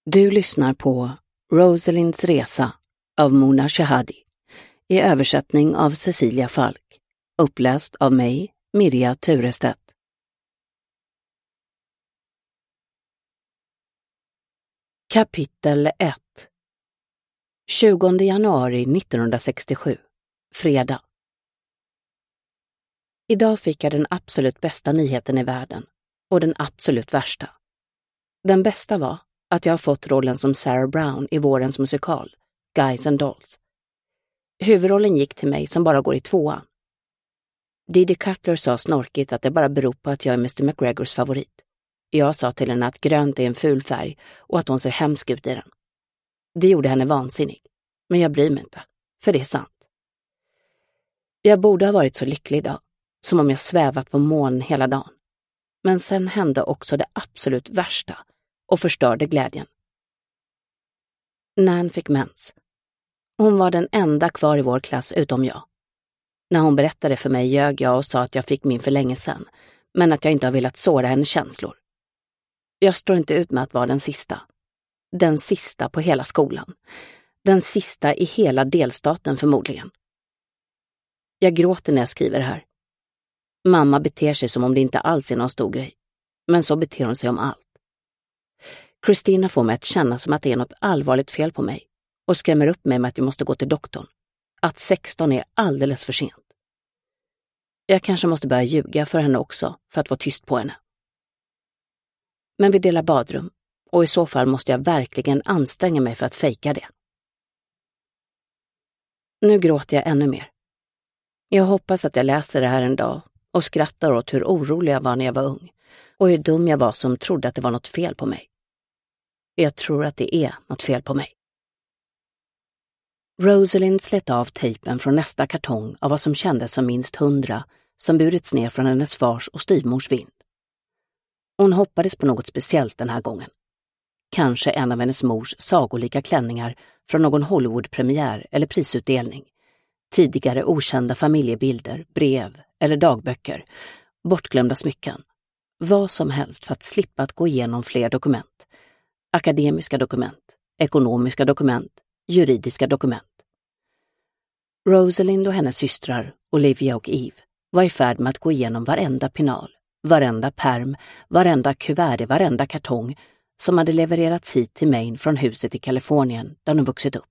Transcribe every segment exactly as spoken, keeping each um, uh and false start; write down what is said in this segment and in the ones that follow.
Du lyssnar på Rosalinds resa av Mona Shehadi i översättning av Cecilia Falk, uppläst av mig, Mirja Turestedt. Kapitel ett. tjugonde januari nittonhundrasextiosju, fredag. Idag fick jag den absolut bästa nyheten i världen och den absolut värsta. Den bästa var att jag har fått rollen som Sarah Brown i vårens musikal, Guys and Dolls. Huvudrollen gick till mig som bara går i tvåan. Didi Cutler sa snorkigt att det bara beror på att jag är mister McGregors favorit. Jag sa till henne att grönt är en ful färg och att hon ser hemsk ut i den. Det gjorde henne vansinnig, men jag bryr mig inte, för det är sant. Jag borde ha varit så lycklig idag, som om jag svävat på moln hela dagen. Men sen hände också det absolut värsta och förstörde glädjen. Nan fick mens. Hon var den enda kvar i vår klass utom jag. När hon berättade för mig ljög jag och sa att jag fick min för länge sedan, men att jag inte har velat såra hennes känslor. Jag står inte ut med att vara den sista. Den sista på hela skolan. Den sista i hela delstaten förmodligen. Jag gråter när jag skriver här. Mamma beter sig som om det inte alls är någon stor grej. Men så beter hon sig om allt. Kristina får mig att känna som att det är något allvarligt fel på mig och skrämmer upp mig med att jag måste gå till doktorn. Att sexton är alldeles för sent. Jag kanske måste börja ljuga för henne också för att få tyst på henne. Men vi delar badrum och i så fall måste jag verkligen anstränga mig för att fejka det. Nu gråter jag ännu mer. Jag hoppas att jag läser det här en dag och skrattar åt hur orolig jag var när jag var ung och hur dum jag var som trodde att det var något fel på mig. Jag tror att det är något fel på mig. Rosalind slet av tejpen från nästa kartong av vad som kändes som minst hundra som burits ner från hennes fars och styvmors vind. Hon hoppades på något speciellt den här gången. Kanske en av hennes mors sagolika klänningar från någon Hollywood-premiär eller prisutdelning. Tidigare okända familjebilder, brev eller dagböcker, bortglömda smycken. Vad som helst för att slippa att gå igenom fler dokument. Akademiska dokument, ekonomiska dokument, juridiska dokument. Rosalind och hennes systrar, Olivia och Eve, var i färd med att gå igenom varenda pinal, varenda perm, varenda kuvert i varenda kartong som hade levererats hit till Maine från huset i Kalifornien där hon vuxit upp.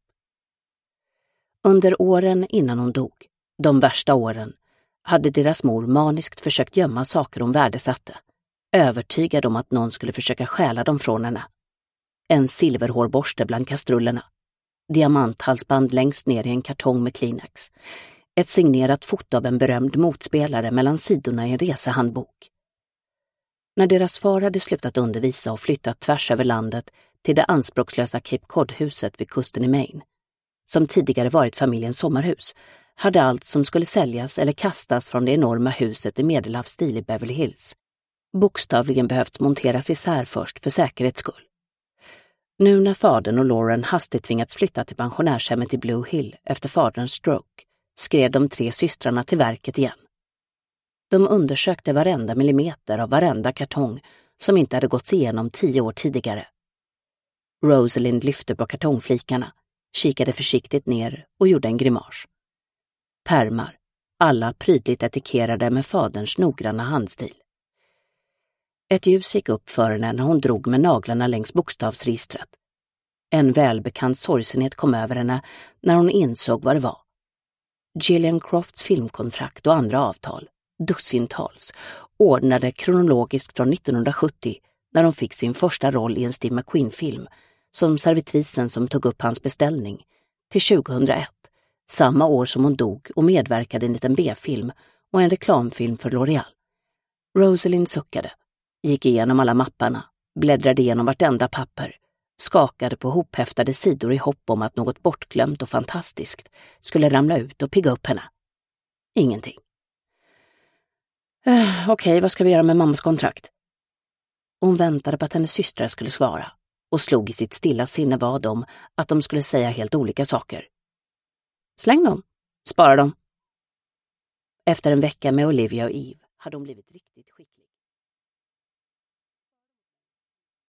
Under åren innan hon dog, de värsta åren, hade deras mor maniskt försökt gömma saker hon värdesatte, övertygad om att någon skulle försöka stjäla dem från henne. En silverhårborste bland kastrullerna, diamanthalsband längst ner i en kartong med Kleenex, ett signerat foto av en berömd motspelare mellan sidorna i en resehandbok. När deras far hade slutat undervisa och flyttat tvärs över landet till det anspråkslösa Cape Cod-huset vid kusten i Maine, som tidigare varit familjens sommarhus, hade allt som skulle säljas eller kastas från det enorma huset i medelhavsstil i Beverly Hills bokstavligen behövt monteras isär först för säkerhets skull. Nu när fadern och Lauren hastigt tvingats flytta till pensionärshemmet i Blue Hill efter faderns stroke, skred de tre systrarna till verket igen. De undersökte varenda millimeter av varenda kartong som inte hade gått igenom tio år tidigare. Rosalind lyfte på kartongflikarna, kikade försiktigt ner och gjorde en grimas. Pärmar, alla prydligt etikerade med faderns noggranna handstil. Ett ljus gick upp för henne när hon drog med naglarna längs bokstavsregistret. En välbekant sorgsenhet kom över henne när hon insåg vad det var. Gillian Crofts filmkontrakt och andra avtal, dussintals, ordnade kronologiskt från nittonhundrasjuttio när hon fick sin första roll i en Steve McQueen-film som servitrisen som tog upp hans beställning, till tjugohundraett, samma år som hon dog och medverkade i en liten B-film och en reklamfilm för L'Oreal. Rosalind suckade, gick igenom alla mapparna, bläddrade igenom vartenda papper, skakade på hophäftade sidor i hopp om att något bortglömt och fantastiskt skulle ramla ut och pigga upp henne. Ingenting. Uh, Okej, okay, vad ska vi göra med mammas kontrakt? Hon väntade på att hennes systrar skulle svara och slog i sitt stilla sinne vad om att de skulle säga helt olika saker. Släng dem, spara dem. Efter en vecka med Olivia och Eve hade hon blivit riktigt skicklig.